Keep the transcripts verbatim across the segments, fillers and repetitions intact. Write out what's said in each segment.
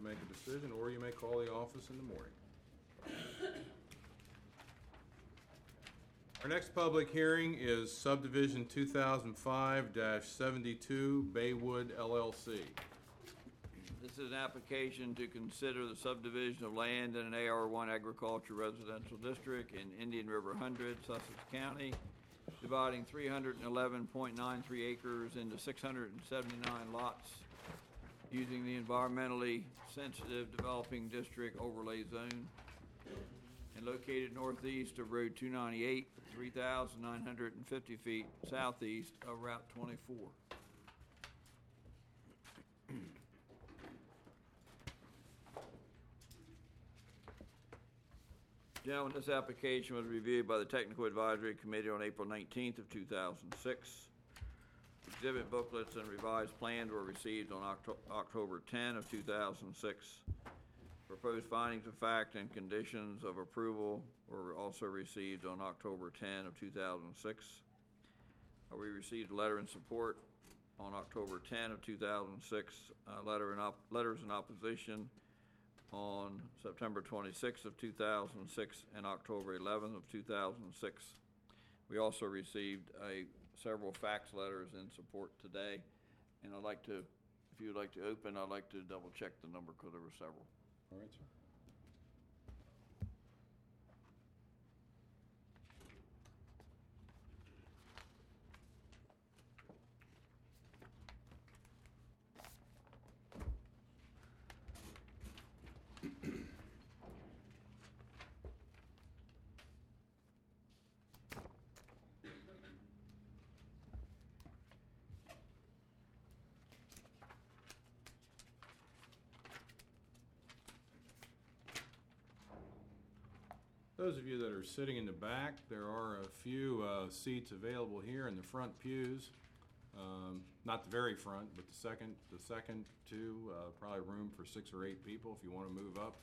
make a decision, or you may call the office in the morning. Our next public hearing is subdivision two thousand five dash seventy-two Baywood L L C. This is an application to consider the subdivision of land in an A R one agriculture residential district in Indian River Hundred, Sussex County, dividing three hundred eleven point nine three acres into six hundred seventy-nine lots using the environmentally sensitive developing district overlay zone, and located northeast of Road two ninety-eight, three thousand nine hundred fifty feet southeast of Route twenty-four. Gentlemen, this application was reviewed by the Technical Advisory Committee on April nineteenth of two thousand six. Exhibit booklets and revised plans were received on Octo- October tenth of two thousand six. Proposed findings of fact and conditions of approval were also received on October tenth of two thousand six. Uh, we received a letter in support on October tenth of two thousand six, uh, letter in op- letters in opposition on September twenty-sixth of two thousand six and October eleventh of two thousand six. We also received a several fax letters in support today, and I'd like to, if you would like to open, I'd like to double check the number because there were several. All right, sir. Those of you that are sitting in the back, there are a few uh, seats available here in the front pews. Um, not the very front, but the second, the second two, uh, probably room for six or eight people if you want to move up.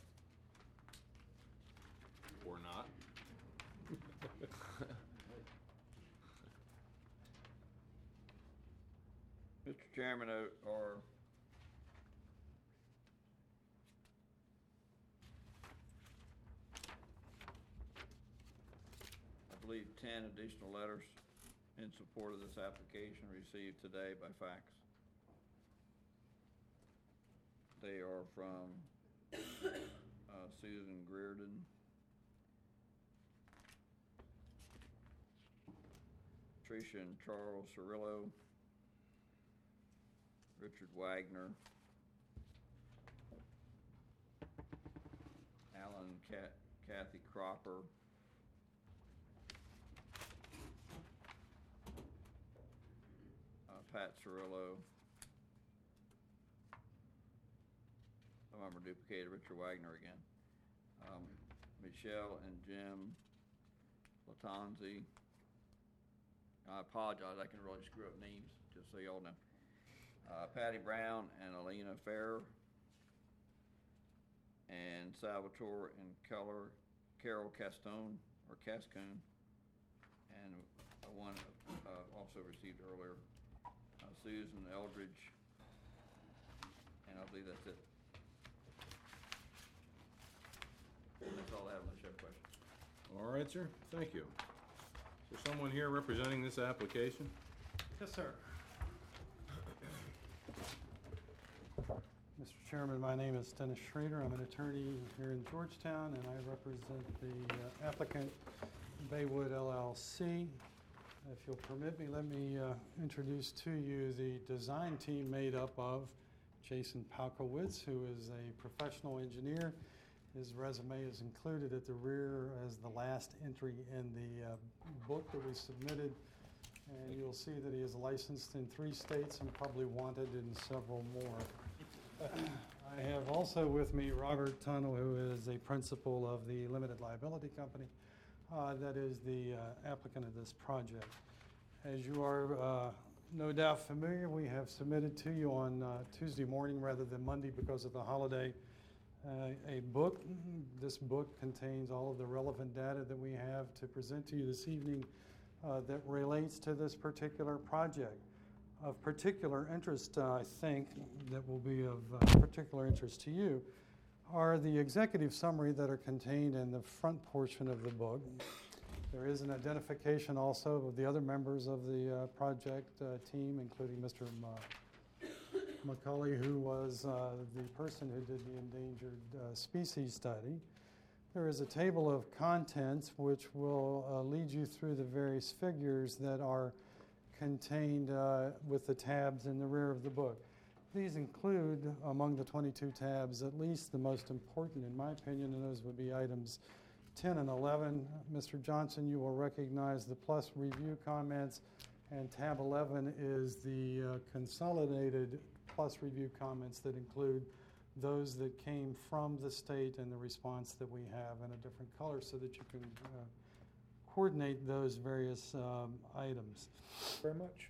Or not. Mister Chairman, uh, or I believe ten additional letters in support of this application received today by fax. They are from uh, Susan Reardon, Tricia and Charles Cirillo, Richard Wagner, Alan Cat, Kathy Cropper, uh, Pat Cirillo. Some of them are duplicated. Richard Wagner again. Um, Michelle and Jim Latanzi. I apologize. I can really screw up names, just so y'all know. Uh, Patty Brown and Alina Farrer, and Salvatore and Keller, Carol Castone or Cascone, and uh, one uh, also received earlier, uh, Susan Eldridge, and I believe that's it. That's all I have unless you have questions. All right, sir. Thank you. Is there someone here representing this application? Yes, sir. Mister Chairman, my name is Dennis Schrader. I'm an attorney here in Georgetown, and I represent the uh, applicant, Baywood L L C. If you'll permit me, let me uh, introduce to you the design team made up of Jason Palkowitz, who is a professional engineer. His resume is included at the rear as the last entry in the uh, book that we submitted. And you'll see that he is licensed in three states and probably wanted in several more. I have also with me Robert Tunnell, who is a principal of the limited liability company uh, that is the uh, applicant of this project. As you are uh, no doubt familiar, we have submitted to you on uh, Tuesday morning rather than Monday because of the holiday uh, a book. This book contains all of the relevant data that we have to present to you this evening uh, that relates to this particular project. Of particular interest, uh, I think, that will be of uh, particular interest to you are the executive summary that are contained in the front portion of the book. There is an identification also of the other members of the uh, project uh, team, including Mister Ma- McCulley, who was uh, the person who did the endangered uh, species study. There is a table of contents which will uh, lead you through the various figures that are contained uh, with the tabs in the rear of the book. These include, among the twenty-two tabs, at least the most important, in my opinion, and those would be items ten and eleven. Mister Johnson, you will recognize the plus review comments, and tab eleven is the uh, consolidated plus review comments that include those that came from the state and the response that we have in a different color so that you can uh, coordinate those various um, items. Very much.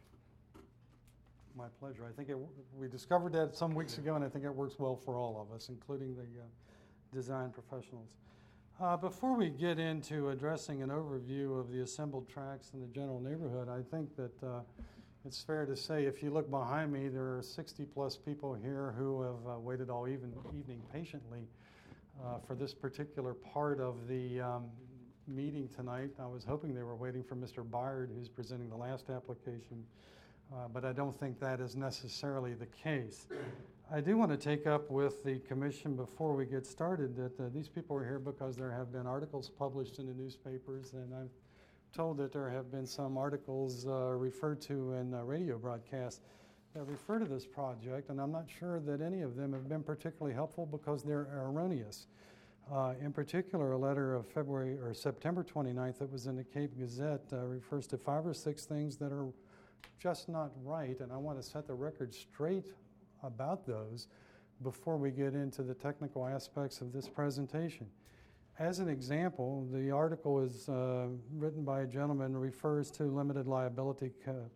My pleasure. I think it, we discovered that some weeks ago, and I think it works well for all of us, including the uh, design professionals. Uh, before we get into addressing an overview of the assembled tracks in the general neighborhood, I think that uh, it's fair to say, if you look behind me, there are sixty plus people here who have uh, waited all even, evening patiently uh, for this particular part of the um, meeting tonight. I was hoping they were waiting for Mister Byard, who's presenting the last application, uh, but I don't think that is necessarily the case. I do want to take up with the commission before we get started that uh, these people are here because there have been articles published in the newspapers, and I'm told that there have been some articles uh, referred to in uh, radio broadcasts that refer to this project, and I'm not sure that any of them have been particularly helpful because they're erroneous. Uh, in particular, a letter of February or September twenty-ninth that was in the Cape Gazette uh, refers to five or six things that are just not right, and I want to set the record straight about those before we get into the technical aspects of this presentation. As an example, the article is uh, written by a gentleman, refers to limited liability co-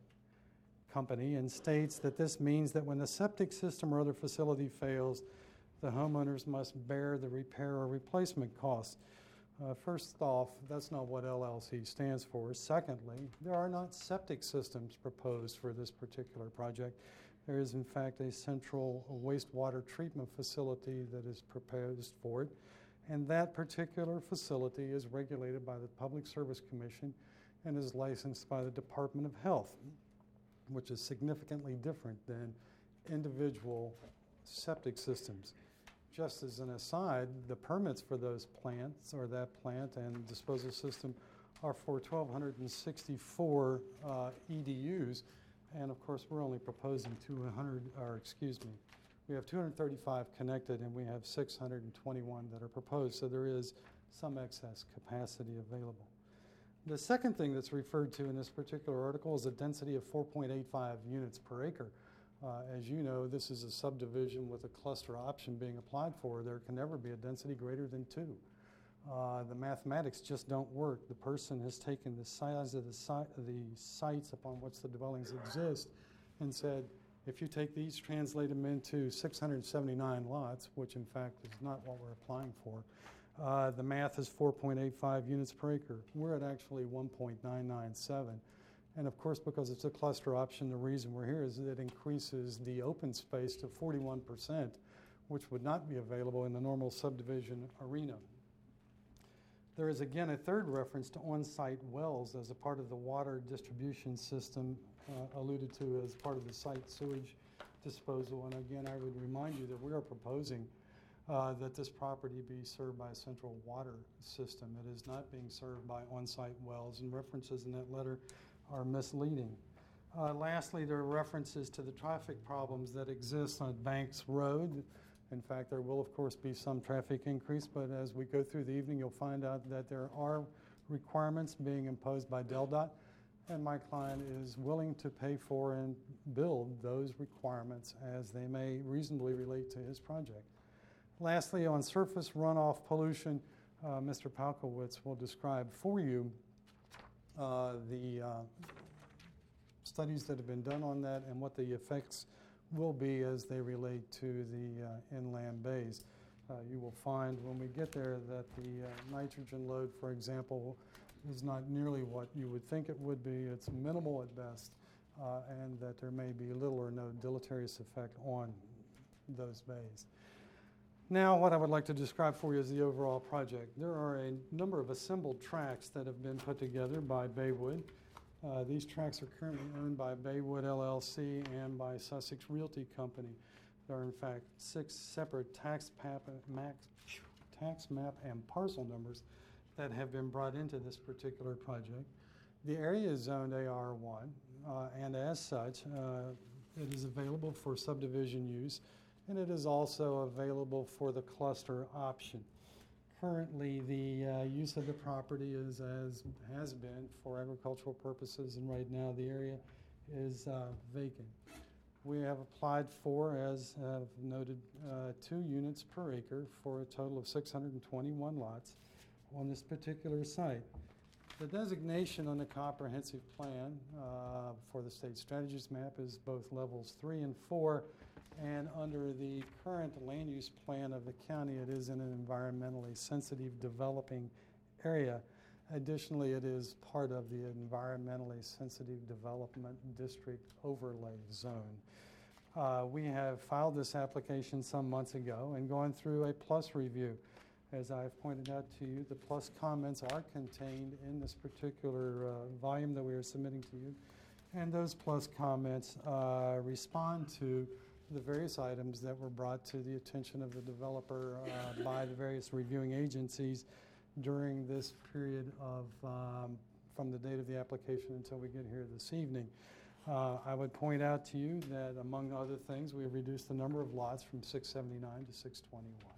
company and states that this means that when the septic system or other facility fails, the homeowners must bear the repair or replacement costs. Uh, first off, that's not what L L C stands for. Secondly, there are not septic systems proposed for this particular project. There is, in fact, a central wastewater treatment facility that is proposed for it, and that particular facility is regulated by the Public Service Commission and is licensed by the Department of Health, which is significantly different than individual septic systems. Just as an aside, the permits for those plants, or that plant and disposal system, are for one thousand two hundred sixty-four uh, E D Us, and of course we're only proposing two hundred, or excuse me, we have two hundred thirty-five connected and we have six hundred twenty-one that are proposed, so there is some excess capacity available. The second thing that's referred to in this particular article is a density of four point eight five units per acre. Uh, as you know, this is a subdivision with a cluster option being applied for. There can never be a density greater than two. Uh, the mathematics just don't work. The person has taken the size of the, si- the sites upon which the dwellings exist and said, if you take these, translate them into six hundred seventy-nine lots, which in fact is not what we're applying for, uh, the math is four point eight five units per acre. We're at actually one point nine nine seven. And of course, because it's a cluster option, the reason we're here is that it increases the open space to forty-one percent, which would not be available in the normal subdivision arena. There is again a third reference to on-site wells as a part of the water distribution system uh, alluded to as part of the site sewage disposal. And again, I would remind you that we are proposing uh, that this property be served by a central water system. It is not being served by on-site wells, and references in that letter are misleading. Uh, lastly, there are references to the traffic problems that exist on Banks Road. In fact, there will, of course, be some traffic increase, but as we go through the evening, you'll find out that there are requirements being imposed by DelDOT, and my client is willing to pay for and build those requirements as they may reasonably relate to his project. Lastly, on surface runoff pollution, uh, Mister Palkowitz will describe for you uh, the uh, studies that have been done on that and what the effects will be as they relate to the uh, inland bays. Uh, you will find when we get there that the uh, nitrogen load, for example, is not nearly what you would think it would be. It's minimal at best. uh, and that there may be little or no deleterious effect on those bays. Now, what I would like to describe for you is the overall project. There are a number of assembled tracks that have been put together by Baywood. Uh, these tracks are currently owned by Baywood L L C and by Sussex Realty Company. There are, in fact, six separate tax, pap, max, tax map and parcel numbers that have been brought into this particular project. The area is zoned A R one, uh, and as such, uh, it is available for subdivision use, and it is also available for the cluster option. Currently, the uh, use of the property is as has been for agricultural purposes, and right now the area is uh, vacant. We have applied for, as I've noted, uh, two units per acre for a total of six hundred twenty-one lots on this particular site. The designation on the comprehensive plan uh, for the state strategies map is both levels three and four, and under the current land use plan of the county, it is in an environmentally sensitive developing area. Additionally, it is part of the environmentally sensitive development district overlay zone. Uh, we have filed this application some months ago and gone through a plus review. As I've pointed out to you, the plus comments are contained in this particular uh, volume that we are submitting to you. And those plus comments uh, respond to the various items that were brought to the attention of the developer uh, by the various reviewing agencies during this period of, um, from the date of the application until we get here this evening. Uh, I would point out to you that, among other things, we have reduced the number of lots from six seventy-nine to six twenty-one.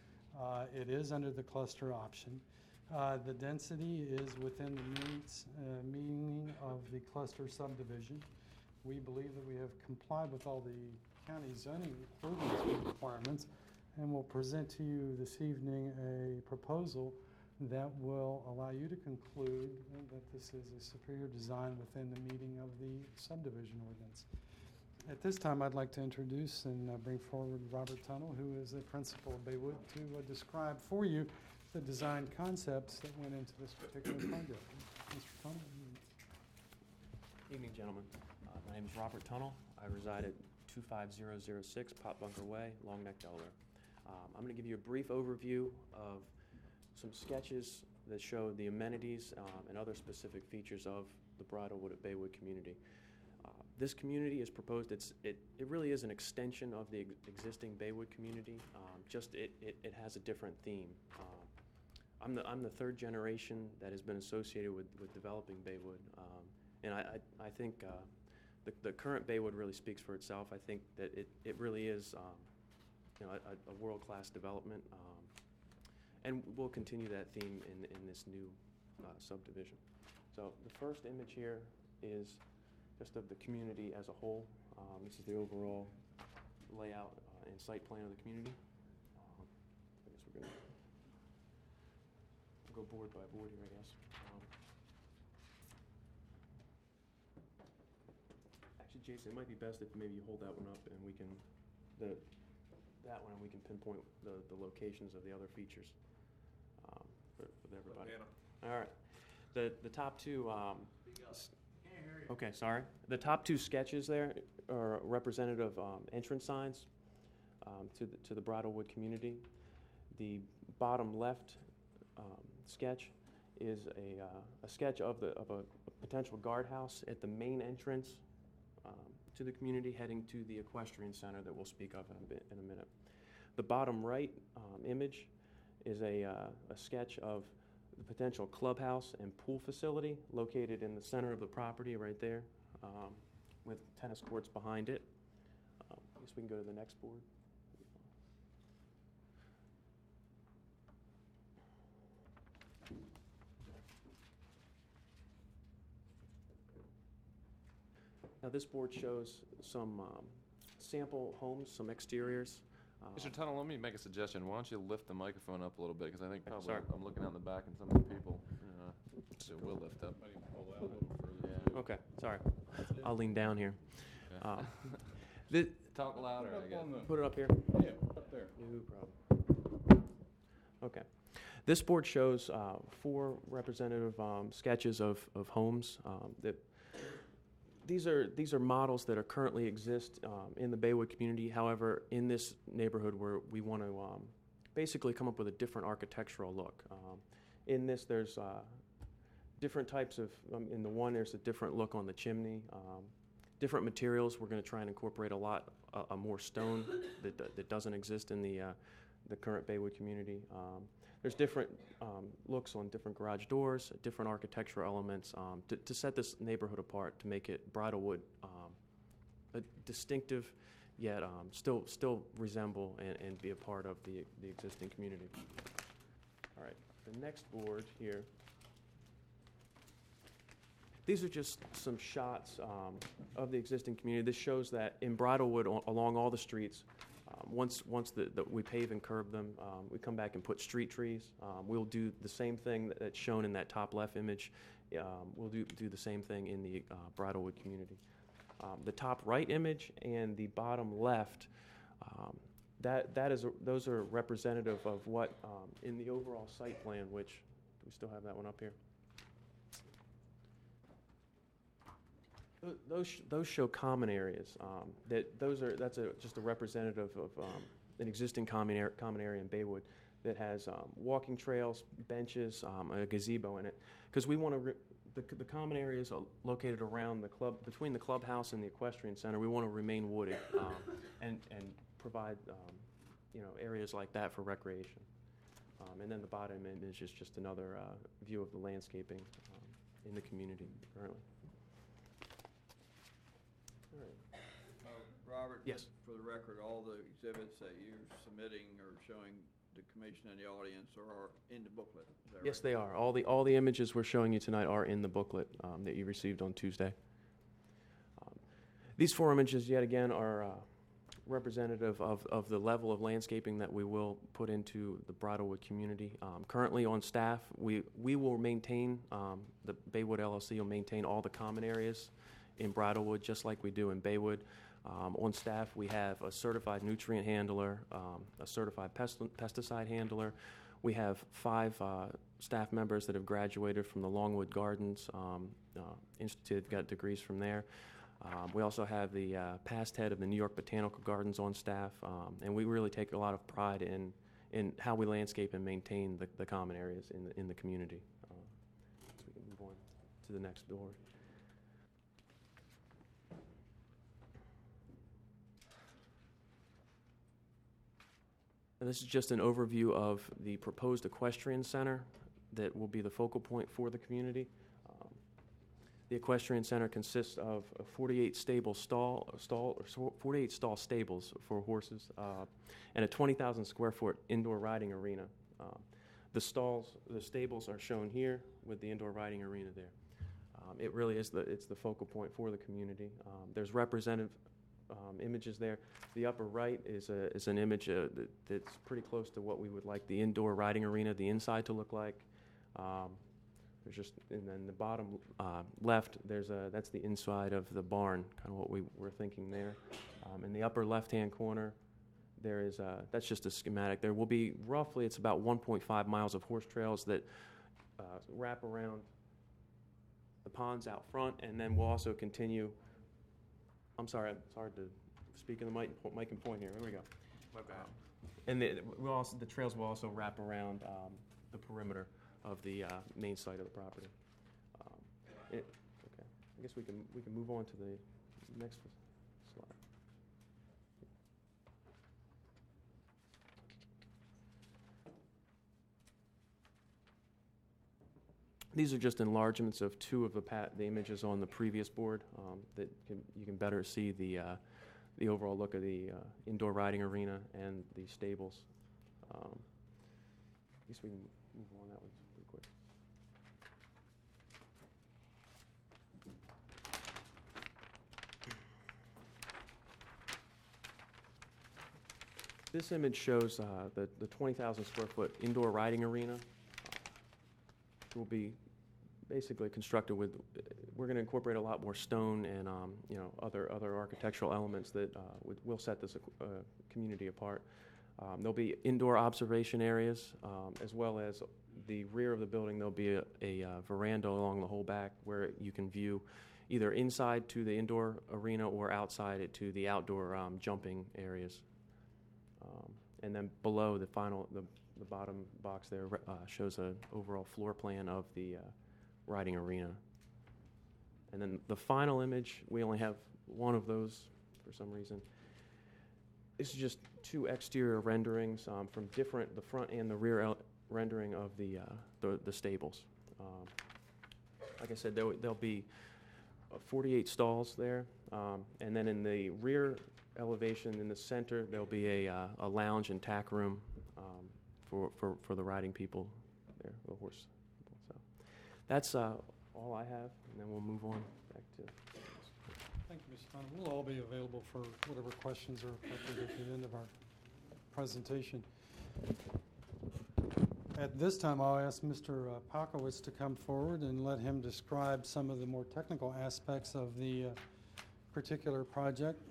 Uh, it is under the cluster option. Uh, the density is within the means, uh, meaning of the cluster subdivision. We believe that we have complied with all the county zoning ordinance requirements, and will present to you this evening a proposal that will allow you to conclude that this is a superior design within the meaning of the subdivision ordinance. At this time, I'd like to introduce and uh, bring forward Robert Tunnell, who is the principal of Baywood, to uh, describe for you the design concepts that went into this particular project. Mister Tunnell. Evening, gentlemen. Uh, my name is Robert Tunnell. I reside at two five zero zero six Pot Bunker Way, Long Neck, Delaware. Um, I'm going to give you a brief overview of some sketches that show the amenities um, and other specific features of the Bridlewood at Baywood community. Uh, this community is proposed, it's, it, it really is an extension of the ex existing Baywood community, um, just it, it, it has a different theme. Um, I'm, the, I'm the third generation that has been associated with, with developing Baywood, um, and I, I, I think uh, the, the current Baywood really speaks for itself. I think that it, it really is um, you know, a, a world-class development. Um, And we'll continue that theme in, in this new uh, subdivision. So the first image here is just of the community as a whole. Um, this is the overall layout uh, and site plan of the community. Um, I guess we're going to go board by board here, I guess. Um, actually, Jason, it might be best if maybe you hold that one up and we can, the, that one, and we can pinpoint the, the locations of the other features. Um, for, for everybody. All right. The the top two. Um, okay, sorry. The top two sketches there are representative um, entrance signs um, to the to the Bridlewood community. The bottom left um, sketch is a uh, a sketch of the of a, a potential guardhouse at the main entrance um, to the community, heading to the equestrian center that we'll speak of in a bit in a minute. The bottom right um, image is a, uh, a sketch of the potential clubhouse and pool facility located in the center of the property right there, um, with tennis courts behind it. Um, I guess we can go to the next board. Now this board shows some um, sample homes, some exteriors. Mister Tunnell, let me make a suggestion. Why don't you lift the microphone up a little bit? Because I think probably Sorry. I'm looking out in the back and some of the people, uh, so we'll lift up. Might even pull that a little further. Yeah. Okay, sorry. I'll lean down here. Okay. Um, the, Talk louder, Put I up guess. on the- put it up here. Yeah, up there. No problem. Okay. This board shows uh, four representative um, sketches of, of homes. Um, that these are these are models that are currently exist um, in the Baywood community. However, in this neighborhood, where we want to um, basically come up with a different architectural look. Um, in this, there's uh, different types of. Um, in the one, there's a different look on the chimney. Um, different materials. We're going to try and incorporate a lot, uh, a more stone that that doesn't exist in the uh, the current Baywood community. Um, There's different um, looks on different garage doors, different architectural elements um, to, to set this neighborhood apart, to make it Bridlewood um, a distinctive, yet um, still still resemble and, and be a part of the the existing community. All right, the next board here. These are just some shots um, of the existing community. This shows that in Bridlewood, a- along all the streets. Um, once once the, the, we pave and curb them, um, we come back and put street trees. Um, we'll do the same thing that, that's shown in that top left image. Um, we'll do, do the same thing in the uh, Bridlewood community. Um, the top right image and the bottom left, um, that that is a, those are representative of what um, in the overall site plan. Which do we still have that one up here? Th- Those sh- those show common areas. Um, that those are that's a just a representative of um, an existing common area, common area in Baywood that has um, walking trails, benches, um, a gazebo in it. Because we want to re- the the common areas are located around the club, between the clubhouse and the equestrian center. We want to remain wooded um, and and provide um, you know areas like that for recreation. Um, and then the bottom image is just another uh, view of the landscaping um, in the community currently. All right. Uh, Robert? Yes. For the record, all the exhibits that you're submitting or showing the commission and the audience are in the booklet, is that Yes, right? they are. All the all the images we're showing you tonight are in the booklet um, that you received on Tuesday. Um, these four images, yet again, are uh, representative of, of the level of landscaping that we will put into the Bridlewood community. Um, currently on staff, we, we will maintain, um, the Baywood L L C will maintain all the common areas in Bridlewood, just like we do in Baywood. Um, on staff, we have a certified nutrient handler, um, a certified pest- pesticide handler. We have five uh, staff members that have graduated from the Longwood Gardens um, uh, Institute, got degrees from there. Um, we also have the uh, past head of the New York Botanical Gardens on staff, um, and we really take a lot of pride in in how we landscape and maintain the, the common areas in the, in the community. Uh, so we can move on to the next door. And this is just an overview of the proposed equestrian center that will be the focal point for the community. Um, the equestrian center consists of a forty-eight stable stall, stall or forty-eight stall stables for horses, uh, and a twenty thousand square foot indoor riding arena. Um, the stalls, the stables are shown here with the indoor riding arena there. Um, it really is the it's the focal point for the community. Um, there's representative Um, images there. The upper right is a, is an image uh, that, that's pretty close to what we would like the indoor riding arena, the inside to look like. Um, there's just, and then the bottom uh, left, there's a that's the inside of the barn, kind of what we were thinking there. Um, in the upper left-hand corner, there is a, that's just a schematic. There will be roughly, it's about one point five miles of horse trails that uh, wrap around the ponds out front, and then we'll also continue. I'm sorry, it's hard to speak in the mic, mic and point here. Here we go. My bad. Um, and the, we'll also, the trails will also wrap around um, the perimeter of the uh, main site of the property. Um, it, okay, I guess we can we can move on to the next slide. These are just enlargements of two of the pat, the images on the previous board um, that can, you can better see the uh, the overall look of the uh, indoor riding arena and the stables. Um, I guess we can move on that one pretty quick. This image shows uh, the, the twenty thousand square foot indoor riding arena. It will be basically constructed with, we're going to incorporate a lot more stone and um, you know other other architectural elements that uh, would, will set this uh, community apart. Um, there'll be indoor observation areas um, as well as the rear of the building. There'll be a, a uh, veranda along the whole back where you can view either inside to the indoor arena or outside it to the outdoor um, jumping areas. Um, and then below the final, the, the bottom box there uh, shows an overall floor plan of the uh, riding arena. And then the final image, we only have one of those for some reason. This is just two exterior renderings um, from different, the front and the rear el- rendering of the, uh, the the stables. Um, like I said, there, there'll be uh, forty-eight stalls there, um, and then in the rear elevation in the center, there'll be a, uh, a lounge and tack room um, for, for, for the riding people there, the horse people. So that's uh, all I have, and then we'll move on back to. Thank you, Mister Thompson. We'll all be available for whatever questions are appropriate at the end of our presentation. At this time, I'll ask Mister uh, Palkowitz to come forward and let him describe some of the more technical aspects of the uh, particular project.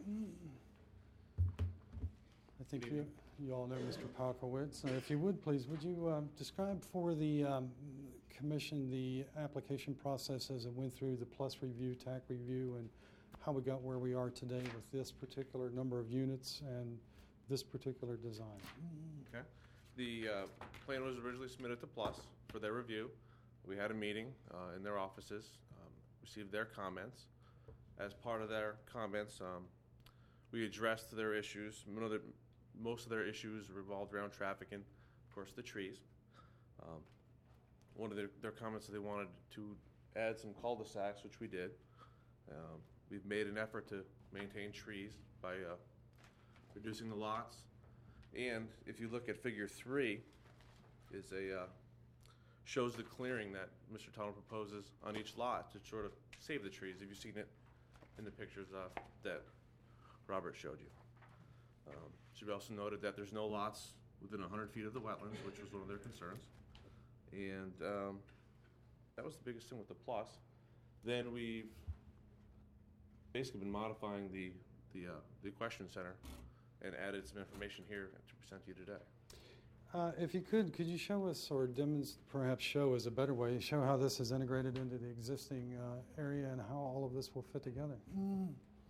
I think you, you all know Mister Palkowitz. Uh, if you would, please, would you um, describe for the um, Commission the application process as it went through the plus review, T A C review, and how we got where we are today with this particular number of units and this particular design? Okay. The uh, plan was originally submitted to Plus for their review. We had a meeting uh, in their offices, um, received their comments. As part of their comments, um, we addressed their issues. One of the, most of their issues revolved around traffic and, of course, the trees. Um, one of their, their comments that they wanted to add some cul-de-sacs, which we did. Um, we've made an effort to maintain trees by uh, reducing the lots. And if you look at figure three, is a uh, shows the clearing that Mister Tunnell proposes on each lot to sort of save the trees. Have you seen it in the pictures uh, that Robert showed you? Um, should be also noted that there's no lots within one hundred feet of the wetlands, which was one of their concerns. And um, that was the biggest thing with the plus. Then we've basically been modifying the the uh, the question center and added some information here to present to you today. Uh, if you could, could you show us, or demonstrate, perhaps show is a better way, show how this is integrated into the existing uh, area and how all of this will fit together? Mm.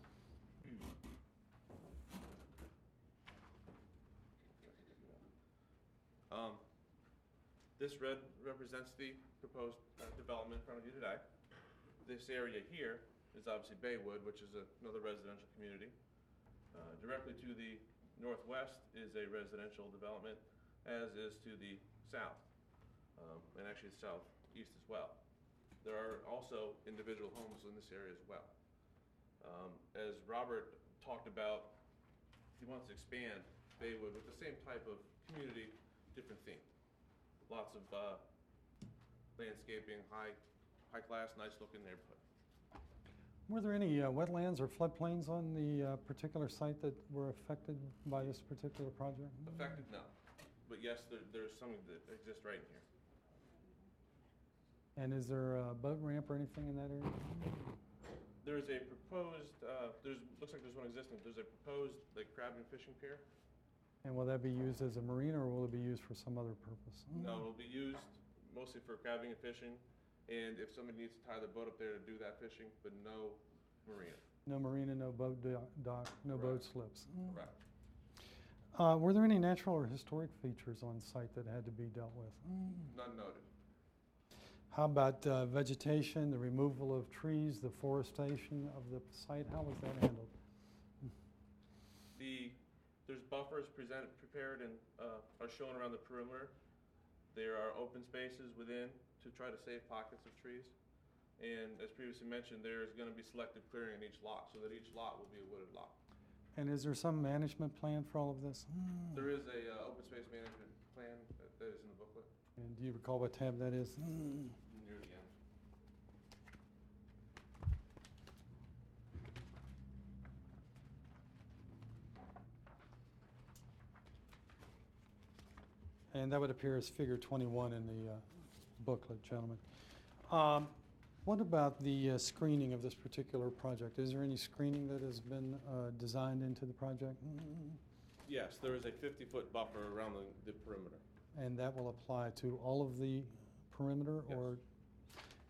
Um, this red represents the proposed uh, development in front of you today. This area here is obviously Baywood, which is a, another residential community. Uh, directly to the northwest is a residential development, as is to the south, um, and actually the southeast as well. There are also individual homes in this area as well. Um, as Robert talked about, he wants to expand Baywood with the same type of community, different theme. Lots of uh, landscaping, high, high class, nice looking neighborhood. Were there any uh, wetlands or floodplains on the uh, particular site that were affected by this particular project? Affected, no. But yes, there, there's some that exist right in here. And is there a boat ramp or anything in that area? There's a proposed, uh, there's, looks like there's one existing, there's a proposed like crab and fishing pier. And will that be used as a marina, or will it be used for some other purpose? No, it'll be used mostly for crabbing and fishing, and if somebody needs to tie their boat up there to do that fishing, but no marina. No marina, no boat do- dock, no boat Correct. slips. Correct. Uh, were there any natural or historic features on site that had to be dealt with? None noted. How about uh, vegetation, the removal of trees, the forestation of the site? How was that handled? The, there's buffers presented, prepared and uh, are shown around the perimeter. There are open spaces within to try to save pockets of trees. And as previously mentioned, there is going to be selective clearing in each lot, so that each lot will be a wooded lot. And is there some management plan for all of this? There is a uh, open space management plan that, that is in the booklet And do you recall what tab that is? near the end. And that would appear as figure twenty-one in the uh, booklet, gentlemen. Um, What about the uh, screening of this particular project? Is there any screening that has been uh, designed into the project? Yes, there is a fifty-foot buffer around the, the perimeter. And that will apply to all of the perimeter? Yes. Or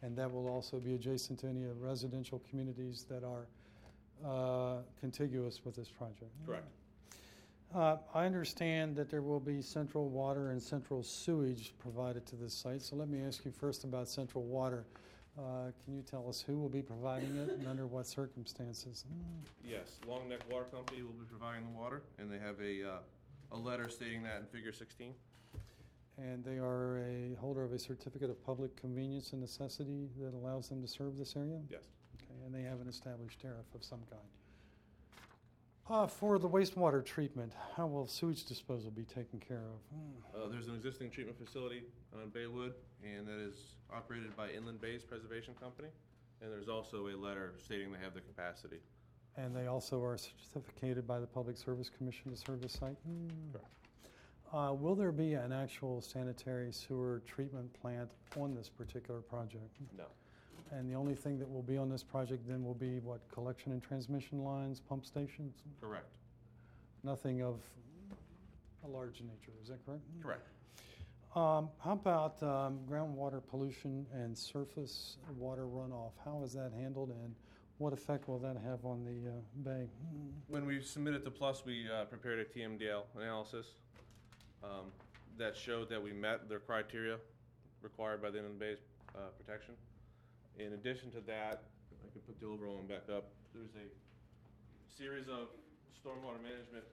and that will also be adjacent to any of residential communities that are uh, contiguous with this project. Correct. Uh, I understand that there will be central water and central sewage provided to this site, so let me ask you first about central water. Uh, Can you tell us who will be providing it and under what circumstances? Yes, Long Neck Water Company will be providing the water, and they have a, uh, a letter stating that in figure sixteen. And they are a holder of a certificate of public convenience and necessity that allows them to serve this area? Yes. Okay, and they have an established tariff of some kind. Uh, For the wastewater treatment, how will sewage disposal be taken care of? Uh, there's an existing treatment facility on Baywood, and that is operated by Inland Bays Preservation Company. And there's also a letter stating they have the capacity. And they also are certificated by the Public Service Commission to serve the site? Correct. Uh, Will there be an actual sanitary sewer treatment plant on this particular project? No. And the only thing that will be on this project then will be, what, collection and transmission lines, pump stations? Correct. Nothing of a large nature, is that correct? Correct. Um, How about um, groundwater pollution and surface water runoff? How is that handled, and what effect will that have on the uh, bay? When we submitted to Plus, we uh, prepared a T M D L analysis um, that showed that we met their criteria required by the Inland Bays uh, protection. In addition to that, if I can put the overall one back up, there's a series of stormwater management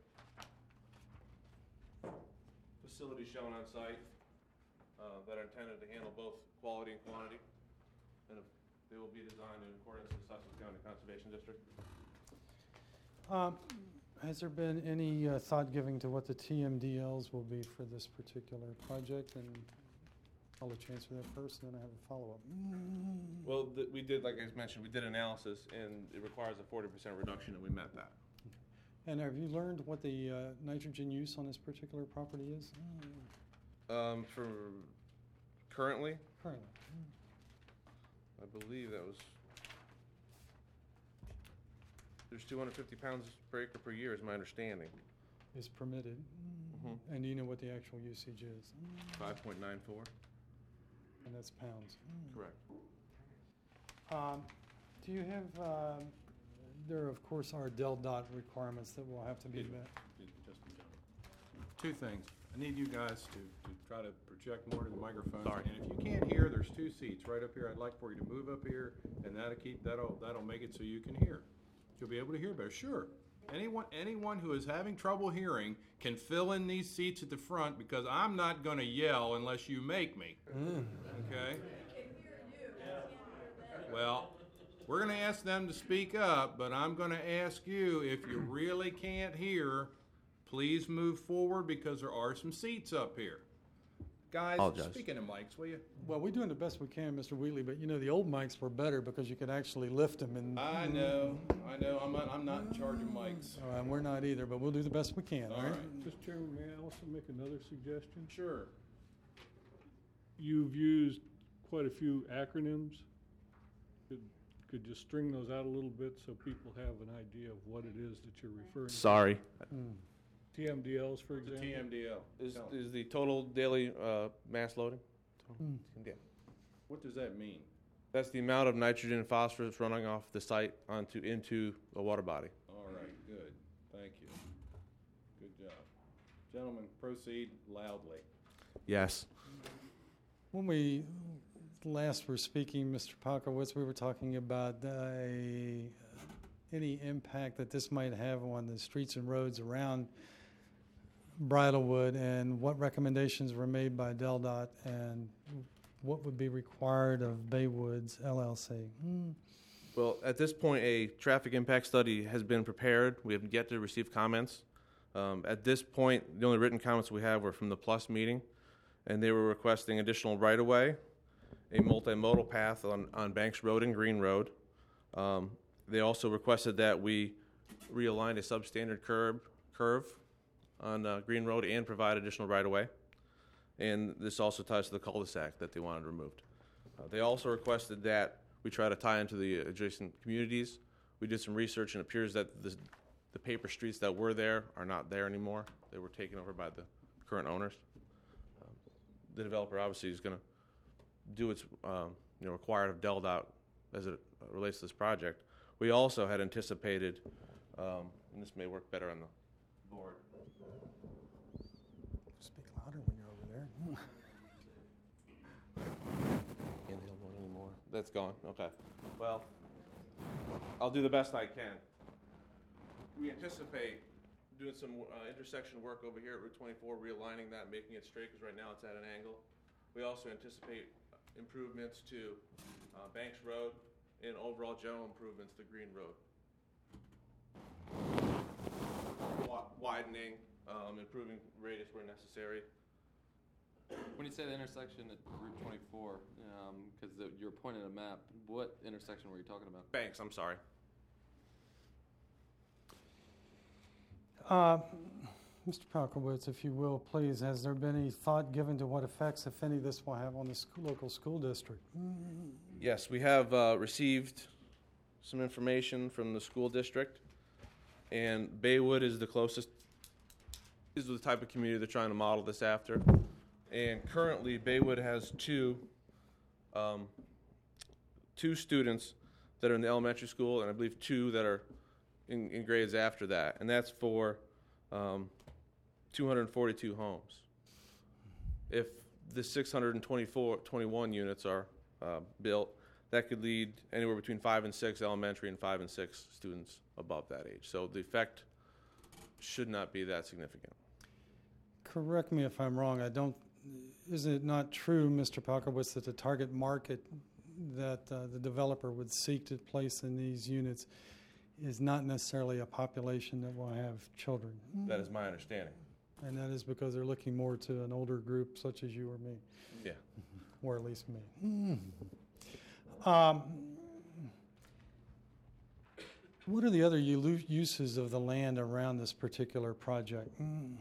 facilities shown on site uh, that are intended to handle both quality and quantity, and they will be designed in accordance with Sussex County Conservation District. Um, Has there been any uh, thought given to what the T M D Ls will be for this particular project? And I'll let you answer that first, and then I have a follow-up. Well, th- we did, like I mentioned, we did analysis, and it requires a forty percent reduction, and we met that. And have you learned what the uh, nitrogen use on this particular property is? Um, for currently, Currently. I believe that was, there's two hundred fifty pounds per acre per year is my understanding. Is permitted. Mhm. And do you know what the actual usage is? five point nine four. And that's pounds. Correct. Um, Do you have, um, there of course are Del Dot requirements that will have to be met. Two things. I need you guys to, to try to project more to the microphone. Sorry. And if you can't hear, there's two seats right up here. I'd like for you to move up here, and that'll keep, that'll, that'll make it so you can hear. You'll be able to hear better. Sure. Anyone, anyone who is having trouble hearing can fill in these seats at the front, because I'm not gonna yell unless you make me. Okay? Well, we're gonna ask them to speak up, but I'm gonna ask you, if you really can't hear, please move forward, because there are some seats up here. Guys, Apologize. speaking of mics, will you? Well, we're doing the best we can, Mister Wheatley, but you know, the old mics were better because you could actually lift them and. I know, I know, I'm not, I'm not in charge of mics. Uh, we're not either, but we'll do the best we can, all All right? right. Mister Chairman, may I also make another suggestion? Sure. You've used quite a few acronyms. Could, could you string those out a little bit so people have an idea of what it is that you're referring to? Sorry. Mm. T M D Ls, for The example? T M D L. Is, Tell 'em. is the total daily uh, mass loading? Hmm. Yeah. What does that mean? That's the amount of nitrogen and phosphorus running off the site onto into a water body. All right, good, thank you. Good job. Gentlemen, proceed loudly. Yes. When we last were speaking, Mister Polkowitz, we were talking about uh, a, any impact that this might have on the streets and roads around Bridlewood, and what recommendations were made by Del Dot, and what would be required of Baywoods L L C. Hmm. Well, at this point, a traffic impact study has been prepared. We have yet to receive comments. Um, at this point, the only written comments we have were from the Plus meeting, and they were requesting additional right-of-way, a multimodal path on, on Banks Road and Green Road. Um, they also requested that we realign a substandard curb, curve on uh, Green Road and provide additional right-of-way. And this also ties to the cul-de-sac that they wanted removed. Uh, they also requested that we try to tie into the adjacent communities. We did some research, and it appears that the, the paper streets that were there are not there anymore. They were taken over by the current owners. Um, the developer obviously is going to do its um, you know, required of DelDOT as it relates to this project. We also had anticipated, um, and this may work better on the board. Speak louder when you're over there. Handheld one anymore. That's gone. Okay. Well, I'll do the best I can. We anticipate doing some uh, intersection work over here at Route twenty-four, realigning that, making it straight, because right now it's at an angle. We also anticipate improvements to uh, Banks Road and overall general improvements to Green Road. Wi- Widening, um, improving radius where necessary. When you say the intersection at Route twenty-four, because um, you're pointing at a map, what intersection were you talking about? Banks, I'm sorry. Uh, Mister Palkowitz, if you will, please, has there been any thought given to what effects, if any, this will have on the school, local school district? Yes, we have uh, received some information from the school district, and Baywood is the closest, is the type of community they're trying to model this after. And currently, Baywood has two, um, two students that are in the elementary school, and I believe two that are in, in grades after that, and that's for um, two hundred forty-two homes. If the six hundred twenty-four, twenty-one units are uh, built, that could lead anywhere between five and six elementary and five and six students above that age. So the effect should not be that significant. Correct me if I'm wrong. I don't. Is it not true, Mister Palkowitz, that the target market that uh, the developer would seek to place in these units is not necessarily a population that will have children? That is my understanding. And that is because they're looking more to an older group such as you or me. Yeah. Or at least me. Um, what are the other u- uses of the land around this particular project?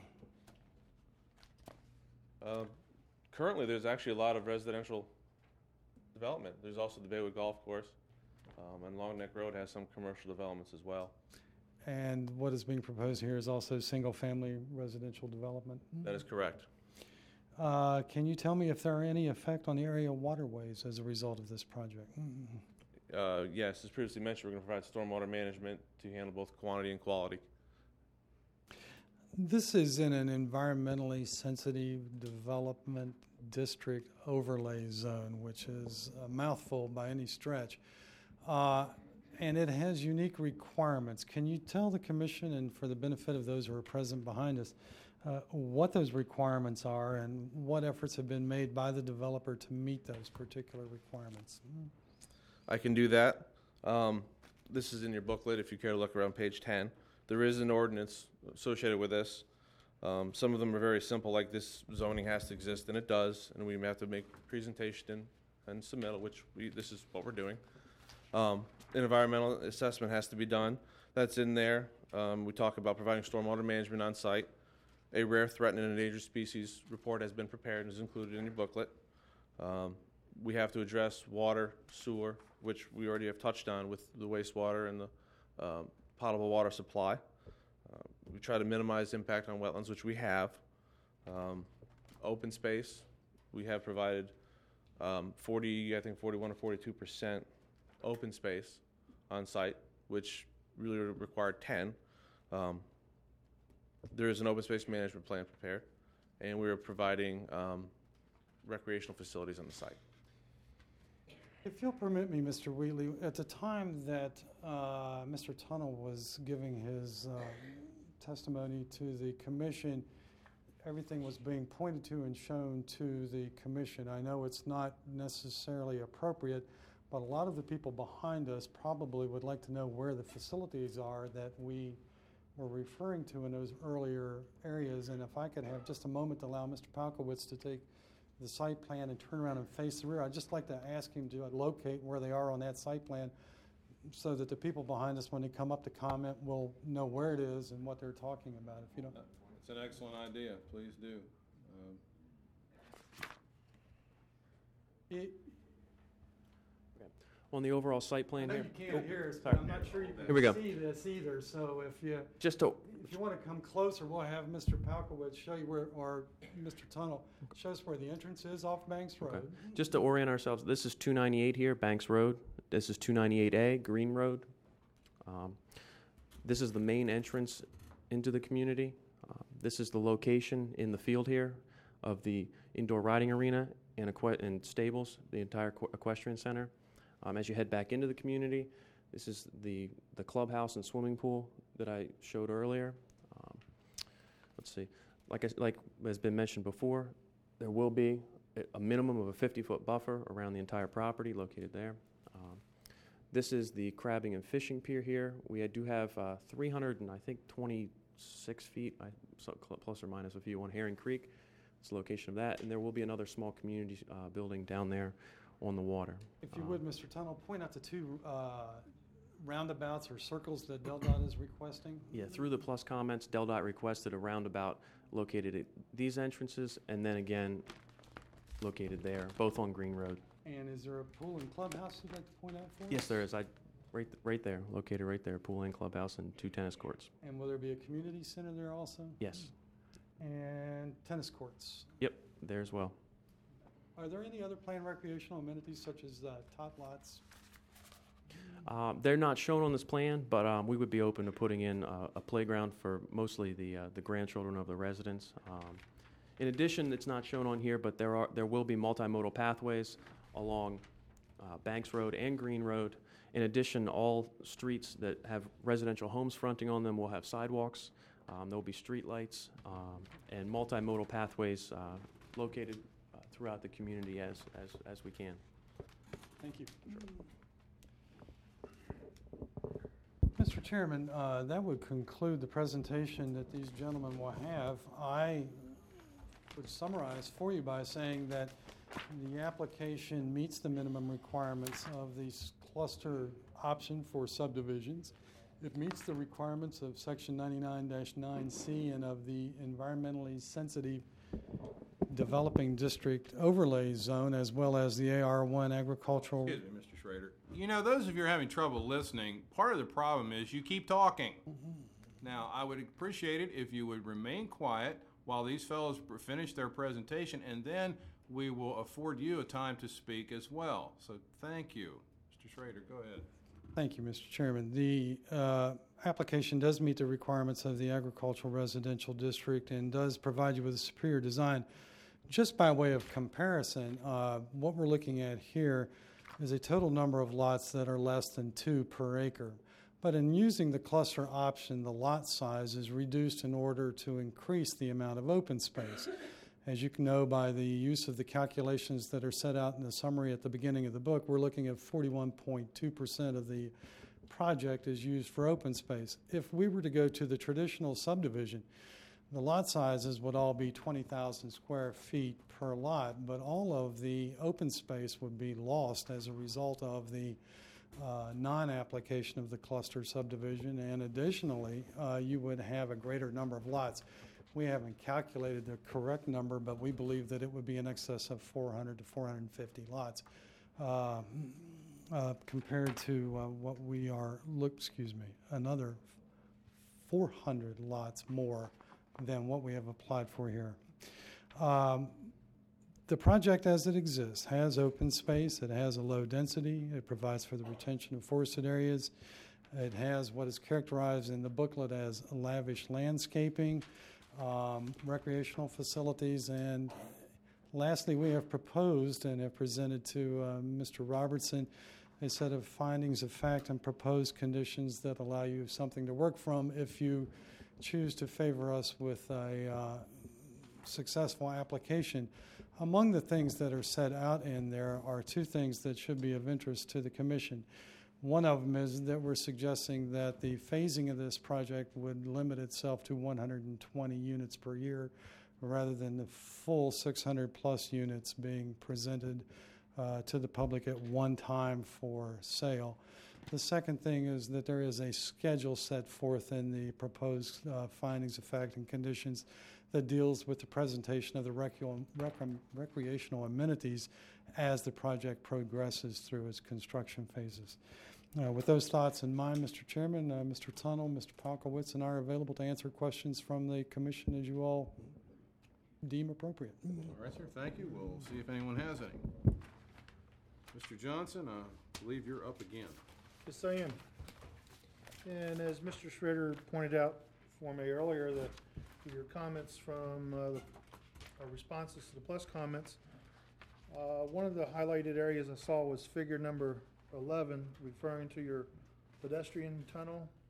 Uh, currently, there's actually a lot of residential development. There's also the Baywood Golf Course, um, and Long Neck Road has some commercial developments as well. And what is being proposed here is also single-family residential development? That is correct. Uh, can you tell me if there are any effect on the area waterways as a result of this project? Uh, yes, as previously mentioned, we're going to provide stormwater management to handle both quantity and quality. This is in an environmentally sensitive development district overlay zone, which is a mouthful by any stretch. Uh, and it has unique requirements. Can you tell the commission, and for the benefit of those who are present behind us, uh, what those requirements are and what efforts have been made by the developer to meet those particular requirements? I can do that. Um, this is in your booklet if you care to look around page ten. There is an ordinance associated with this. Um, some of them are very simple, like this zoning has to exist, and it does, and we have to make presentation and, and submit it, which we, this is what we're doing. Um, an environmental assessment has to be done. That's in there. Um, we talk about providing stormwater management on site. A rare, threatened, and endangered species report has been prepared and is included in your booklet. Um, we have to address water, sewer, which we already have touched on with the wastewater and the um, potable water supply. Uh, we try to minimize impact on wetlands, which we have. Um, open space, we have provided um, forty, I think forty-one or forty-two percent open space on site, which really required ten. Um, there is an open space management plan prepared, and we are providing um, recreational facilities on the site. If you'll permit me, Mister Wheatley, at the time that uh, Mister Tunnell was giving his uh, testimony to the commission, everything was being pointed to and shown to the commission. I know it's not necessarily appropriate, but a lot of the people behind us probably would like to know where the facilities are that we were referring to in those earlier areas. And if I could have just a moment to allow Mister Palkowitz to take the site plan and turn around and face the rear, I'd just like to ask him to locate where they are on that site plan so that the people behind us, when they come up to comment, will know where it is and what they're talking about. If you don't. It's an excellent idea. Please do. Um, It, On the overall site I plan know here. you can't Oh, hear us, sorry. but I'm not sure you Here we go. can see this either, so if you, Just to, if you want to come closer, we'll have Mister Palkowitz show you where, or Mister Tunnel, show us where the entrance is off Banks okay. Road. Just to orient ourselves, this is two ninety-eight here, Banks Road. This is two ninety-eight A, Green Road. Um, This is the main entrance into the community. Uh, This is the location in the field here of the indoor riding arena and equi- and stables, the entire equ- equestrian center. Um, As you head back into the community, this is the, the clubhouse and swimming pool that I showed earlier. Um, Let's see, like, I s- like has been mentioned before, there will be a- a minimum of a fifty-foot buffer around the entire property located there. Um, This is the crabbing and fishing pier here. We do have uh, three hundred and I think twenty-six feet, I, so cl- plus or minus a few, on Herring Creek. It's the location of that, and there will be another small community uh, building down there on the water. If you Um, would, Mister Tunnel, point out the two uh, roundabouts or circles that DelDOT is requesting. Yeah, through the plus comments, DelDOT requested a roundabout located at these entrances, and then again located there, both on Green Road. And is there a pool and clubhouse you'd like to point out for us? Yes, there is. I right th- right there, located right there, pool and clubhouse and two tennis courts. And will there be a community center there also? Yes. And tennis courts. Yep, there as well. Are there any other planned recreational amenities such as uh, tot lots? Um, they're not shown on this plan, but um, we would be open to putting in uh, a playground for mostly the uh, the grandchildren of the residents. Um, in addition, it's not shown on here, but there are there will be multimodal pathways along uh, Banks Road and Green Road. In addition, all streets that have residential homes fronting on them will have sidewalks. Um, there will be street lights um, and multimodal pathways uh, located uh, throughout the community as as as we can. Thank you. Mister Chairman, uh, that would conclude the presentation that these gentlemen will have. I would summarize for you by saying that the application meets the minimum requirements of the s- cluster option for subdivisions. It meets the requirements of Section ninety-nine dash nine C and of the environmentally sensitive developing district overlay zone, as well as the A R one agricultural. Excuse me, Mister Schrader. You know, those of you who are having trouble listening, part of the problem is you keep talking. Now, I would appreciate it if you would remain quiet while these fellows pr- finish their presentation, and then we will afford you a time to speak as well. So thank you. Mister Schrader, go ahead. Thank you, Mister Chairman. The uh, application does meet the requirements of the agricultural residential district and does provide you with a superior design. Just by way of comparison, uh, what we're looking at here is a total number of lots that are less than two per acre. But in using the cluster option, the lot size is reduced in order to increase the amount of open space. As you can know by the use of the calculations that are set out in the summary at the beginning of the book, we're looking at forty-one point two percent of the project is used for open space. If we were to go to the traditional subdivision, the lot sizes would all be twenty thousand square feet per lot, but all of the open space would be lost as a result of the uh, non-application of the cluster subdivision, and additionally, uh, you would have a greater number of lots. We haven't calculated the correct number, but we believe that it would be in excess of four hundred to four hundred fifty lots uh, uh, compared to uh, what we are, look, excuse me, another four hundred lots more than what we have applied for here. Um, the project as it exists has open space, it has a low density, it provides for the retention of forested areas, it has what is characterized in the booklet as lavish landscaping, um, recreational facilities, and lastly, we have proposed and have presented to uh, Mister Robertson a set of findings of fact and proposed conditions that allow you something to work from if you choose to favor us with a uh, successful application. Among the things that are set out in there are two things that should be of interest to the Commission. One of them is that we're suggesting that the phasing of this project would limit itself to one hundred twenty units per year rather than the full six hundred plus units being presented uh, to the public at one time for sale. The second thing is that there is a schedule set forth in the proposed uh, findings of fact and conditions that deals with the presentation of the recre- recre- recreational amenities as the project progresses through its construction phases. Uh, with those thoughts in mind, Mister Chairman, uh, Mister Tunnell, Mister Palkowitz, and I are available to answer questions from the commission as you all deem appropriate. All right, sir, thank you. We'll see if anyone has any. Mister Johnson, I believe you're up again. Yes, I am. And as Mister Schrader pointed out for me earlier, that your comments from uh, the, our responses to the plus comments, uh, one of the highlighted areas I saw was figure number eleven, referring to your pedestrian tunnel